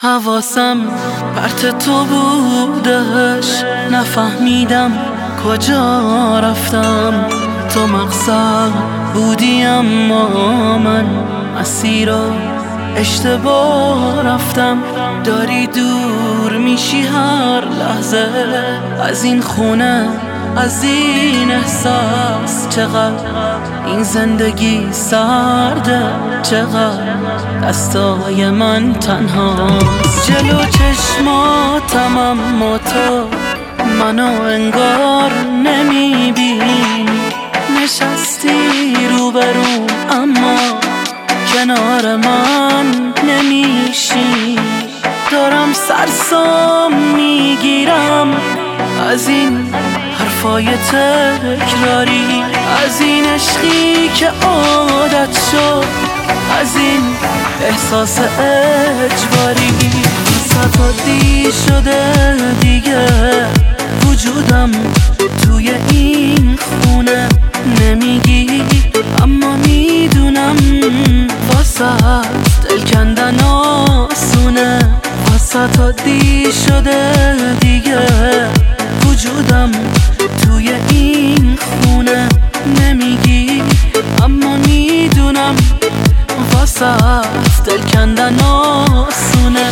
حواسم پرت تو بودش، نفهمیدم کجا رفتم. تو مقصد بودی اما من مسیر رو اشتباه رفتم. داری دور میشی هر لحظه از این خونه، از این احساس. چقدر این زندگی سرده، چقدر دستای من تنهاست. جلو چشماتم اما تو منو انگار نمیبینی. نشستی روبروم اما کنار من نمیشی. دارم سرسام میگیرم از این حرفای تکراری، از این عشقی که عادت شد، از این احساس اجباری. ستادی شده دیگه وجودم توی این خونه. نمیگی اما میدونم واسه دل کندن آسونه. ستادی شده دیگه وجودم توی این خونه. نمیگی اما میدونم واسه دل کندن آسونه.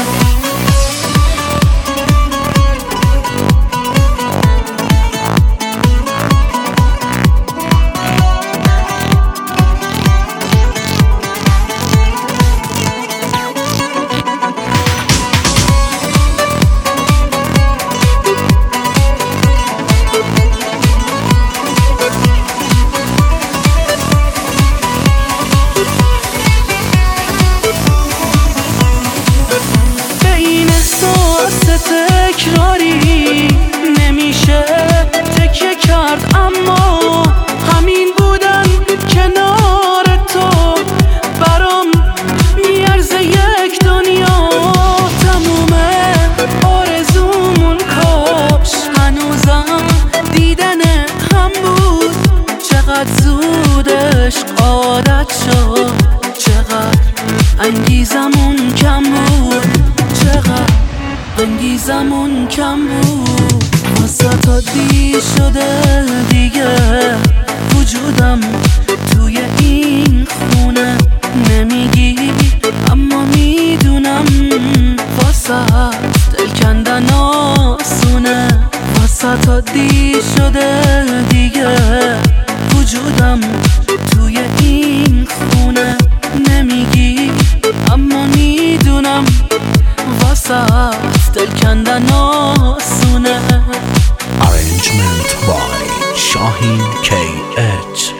تکراری نمیشه تکیه کرد، اما همین بودن کنار تو برام میارزه یک دنیا. تمومه آرزومون کاش هنوزم دیدن هم بود. چقدر زودش عادت شد، چقدر انگیزمون کم بود، چقدر انگیزمون کم بود. ستادی شده دیگه وجودم توی این خونه. نمیگی اما میدونم واسه دل کندن آسونه. ستادی شده دیگه وجودم توی این خونه. نمیگی اما میدونم واسه دل کندن آسونه. Arrangement by Shahin KH.